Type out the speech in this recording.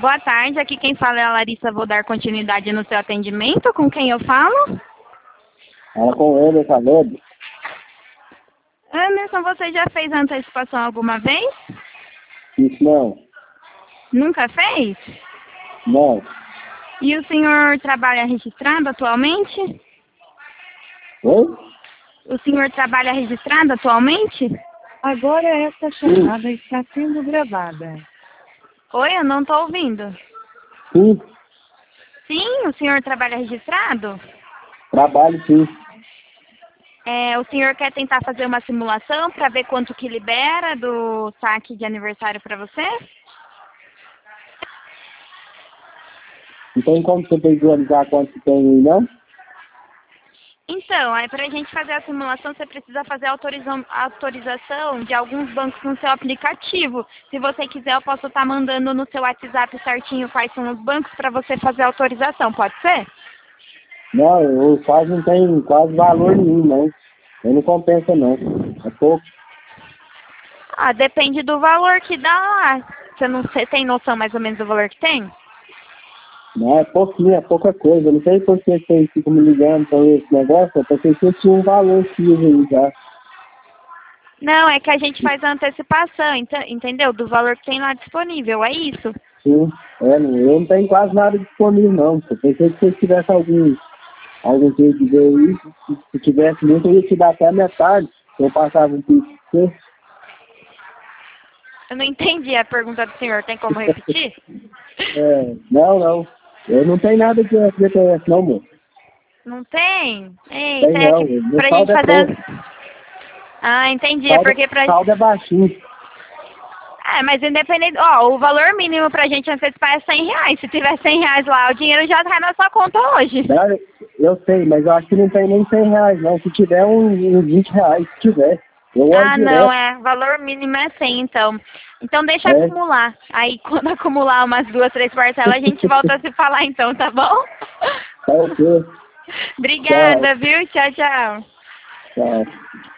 Boa tarde, aqui quem fala é a Larissa, vou dar continuidade no seu atendimento. Com quem eu falo? Ela com ele, falou. Anderson, você já fez antecipação alguma vez? Isso não. Nunca fez? Não. E o senhor trabalha registrado atualmente? Oi? O senhor trabalha registrado atualmente? Agora esta chamada está sendo gravada. Oi, eu não estou ouvindo. Sim. Sim, o senhor trabalha registrado? Trabalho sim. O senhor quer tentar fazer uma simulação para ver quanto que libera do saque de aniversário para você? Não tem como você visualizar quanto tem aí, não? Então, para a gente fazer a simulação, você precisa fazer a autorização de alguns bancos no seu aplicativo. Se você quiser, eu posso estar mandando no seu WhatsApp certinho quais são os bancos para você fazer a autorização, pode ser? Não, o quase não tem quase valor nenhum, não. Eu não compensa, não. É pouco. Depende do valor que dá lá. Você tem noção mais ou menos do valor que tem? Não, é pouquinho, é pouca coisa. Eu não sei por que vocês ficam me ligando para esse negócio. Eu pensei que tinha um valor X aí já. Não, é que a gente faz a antecipação, entendeu? Do valor que tem lá disponível, é isso? Sim. Eu não tenho quase nada disponível, não. Eu pensei que vocês tivessem algum jeito de ver isso. Se tivesse muito, eu ia te dar até a metade. Se eu passava um pouco pra você. Eu não entendi a pergunta do senhor, tem como repetir? Não. Eu não tenho nada de FGTS, não, moço. Não tem? Tem Eita, é não. que Meu pra gente saldo é fazer... pouco. Entendi, é porque pra... Saldo é baixinho. mas independente... o valor mínimo pra gente antecipar é R$100. Se tiver R$100 lá, o dinheiro já cai na sua conta hoje. Não, eu sei, mas eu acho que não tem nem R$100, não. Se tiver uns R$20, se tiver. Eu olho Não, direto. valor mínimo é 100, então. Então deixa acumular. Aí quando acumular umas 2, 3 parcelas, a gente volta a se falar então, tá bom? Tá ok. Obrigada, viu? Tchau, tchau. Tchau.